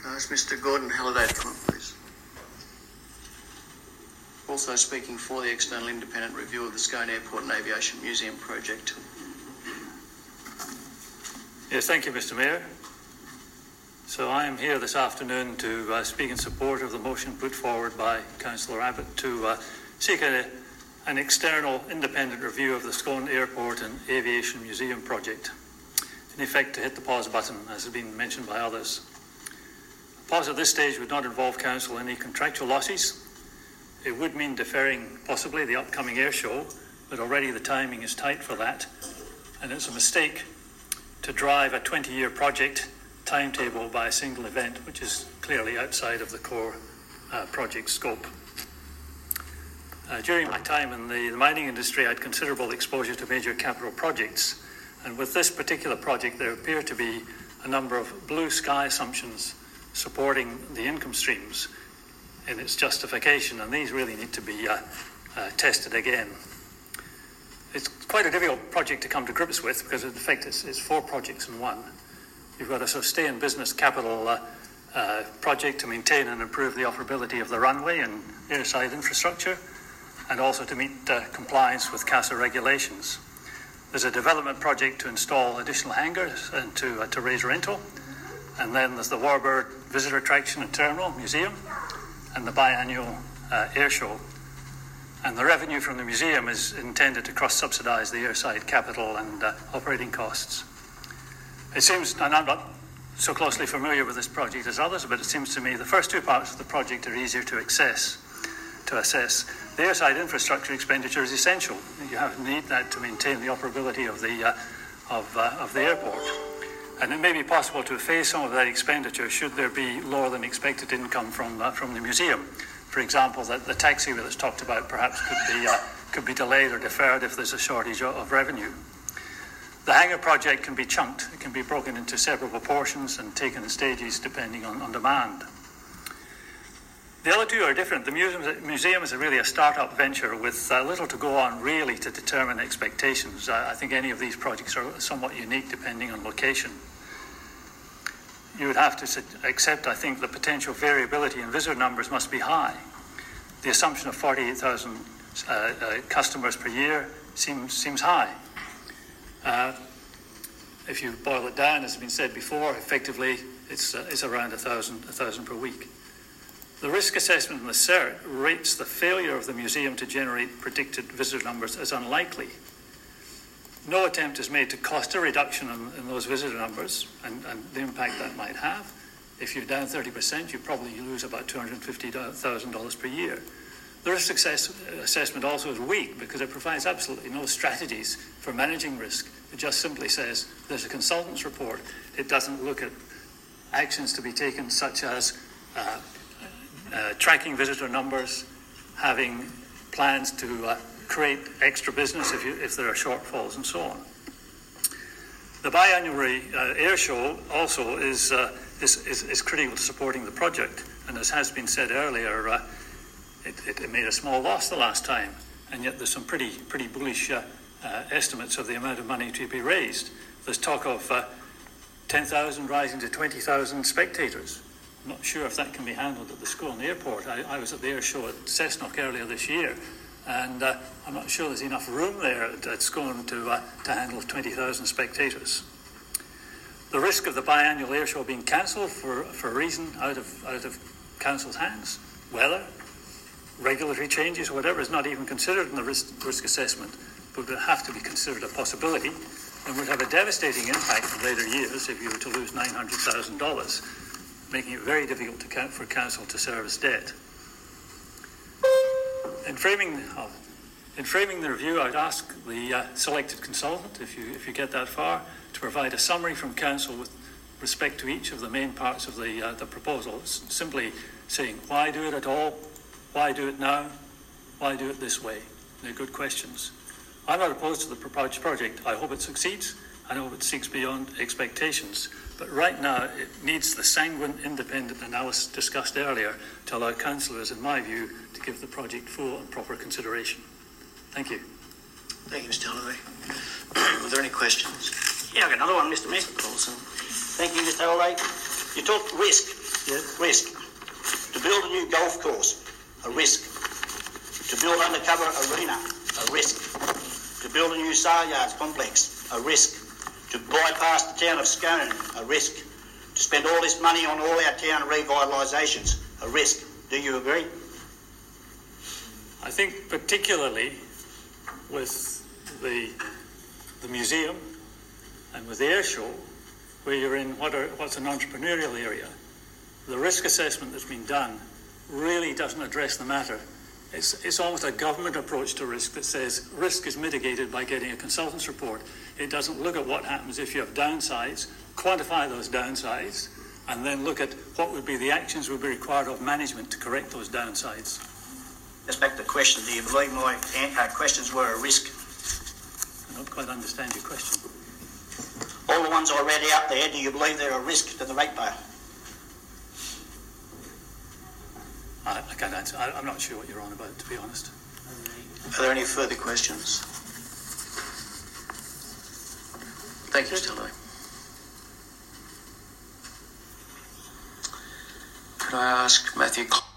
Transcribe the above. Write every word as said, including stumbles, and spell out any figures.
Uh, is Mister Gordon Halliday to come up, please? Also speaking for the external independent review of the Scone Airport and Aviation Museum project. Yes, thank you, Mister Mayor. So I am here this afternoon to uh, speak in support of the motion put forward by Councillor Abbott to uh, seek a, an external independent review of the Scone Airport and Aviation Museum project. In effect, to hit the pause button, as has been mentioned by others. A pause at this stage would not involve Council any contractual losses. It would mean deferring possibly the upcoming air show, but already the timing is tight for that. And it's a mistake to drive a twenty-year project timetable by a single event, which is clearly outside of the core uh, project scope. Uh, during my time in the, the mining industry, I had considerable exposure to major capital projects. And with this particular project, there appear to be a number of blue sky assumptions supporting the income streams in its justification, and these really need to be uh, uh, tested again. It's quite a difficult project to come to grips with because, in effect, it's, it's four projects in one. You've got a sustain business capital uh, uh, project to maintain and improve the operability of the runway and airside infrastructure, and also to meet uh, compliance with CASA regulations. There's a development project to install additional hangars and to, uh, to raise rental. And then there's the Warbird Visitor Attraction and Terminal Museum and the biannual uh, air show. And the revenue from the museum is intended to cross-subsidise the airside capital and uh, operating costs. It seems, and I'm not so closely familiar with this project as others, but it seems to me the first two parts of the project are easier to access, to assess. The airside infrastructure expenditure is essential. You have need that to maintain the operability of the, uh, of, uh, of the airport. And it may be possible to phase some of that expenditure should there be lower than expected income from, uh, from the museum. For example, that the taxiway that's talked about perhaps could be, uh, could be delayed or deferred if there's a shortage of revenue. The hangar project can be chunked. It can be broken into several portions and taken in stages depending on, on demand. The other two are different. The museum, museum is really a start-up venture with uh, little to go on really to determine expectations. Uh, I think any of these projects are somewhat unique depending on location. You would have to accept, I think, the potential variability in visitor numbers must be high. The assumption of forty-eight thousand uh, uh, customers per year seems, seems high. Uh, if you boil it down, as has been said before, effectively it's, uh, it's around a thousand, a thousand per week. The risk assessment in the C E R T rates the failure of the museum to generate predicted visitor numbers as unlikely. No attempt is made to cost a reduction in, in those visitor numbers and, and the impact that might have. If you're down thirty percent, you probably lose about two hundred fifty thousand dollars per year. The risk success assessment also is weak because it provides absolutely no strategies for managing risk. It just simply says there's a consultant's report. It doesn't look at actions to be taken such as uh, uh, tracking visitor numbers, having plans to uh, create extra business if, you, if there are shortfalls and so on. The biannual uh, air show also is, uh, is, is, is critical to supporting the project. And as has been said earlier, uh, It, it, it made a small loss the last time, and yet there's some pretty pretty bullish uh, uh, estimates of the amount of money to be raised. There's talk of uh, ten thousand rising to twenty thousand spectators. I'm not sure if that can be handled at the Scone Airport. I, I was at the air show at Cessnock earlier this year, and uh, I'm not sure there's enough room there at, at Scone to, uh, to handle twenty thousand spectators. The risk of the biannual air show being cancelled for, for a reason out of, out of Council's hands, weather, regulatory changes, whatever, is not even considered in the risk, risk assessment, but would have to be considered a possibility and would have a devastating impact in later years if you were to lose nine hundred thousand dollars, making it very difficult to count for Council to service debt. In framing, oh, in framing the review, I'd ask the uh, selected consultant, if you, if you get that far, to provide a summary from Council with respect to each of the main parts of the, uh, the proposal, simply saying, why do it at all? Why do it now? Why do it this way? They're good questions. I'm not opposed to the proposed project. I hope it succeeds. I hope it seeks beyond expectations. But right now, it needs the sanguine, independent analysis discussed earlier to allow councillors, in my view, to give the project full and proper consideration. Thank you. Thank you, Mister Holloway. Are there any questions? Yeah, I've got another one, Mister Mayor. Mister Paulson. Thank you, Mister Holloway. You talk risk. Yes. Risk. To build a new golf course, a risk. To build undercover arena, a risk. To build a new sale yards complex, a risk. To bypass the town of Scone, a risk. To spend all this money on all our town revitalisations, a risk. Do you agree? I think particularly with the, the museum and with the air show, where you're in what are, what's an entrepreneurial area, the risk assessment that's been done really doesn't address the matter. It's, it's almost a government approach to risk that says risk is mitigated by getting a consultant's report. It doesn't look at what happens if you have downsides, quantify those downsides, and then look at what would be the actions would be required of management to correct those downsides. Just back to the question, do you believe my uh, questions were a risk? I don't quite understand your question. All the ones I read out there, do you believe they're a risk to the ratepayer? I, I can't answer. I, I'm not sure what you're on about, to be honest. Are there any further questions? Thank you, Mr Lowe. Could I ask Matthew...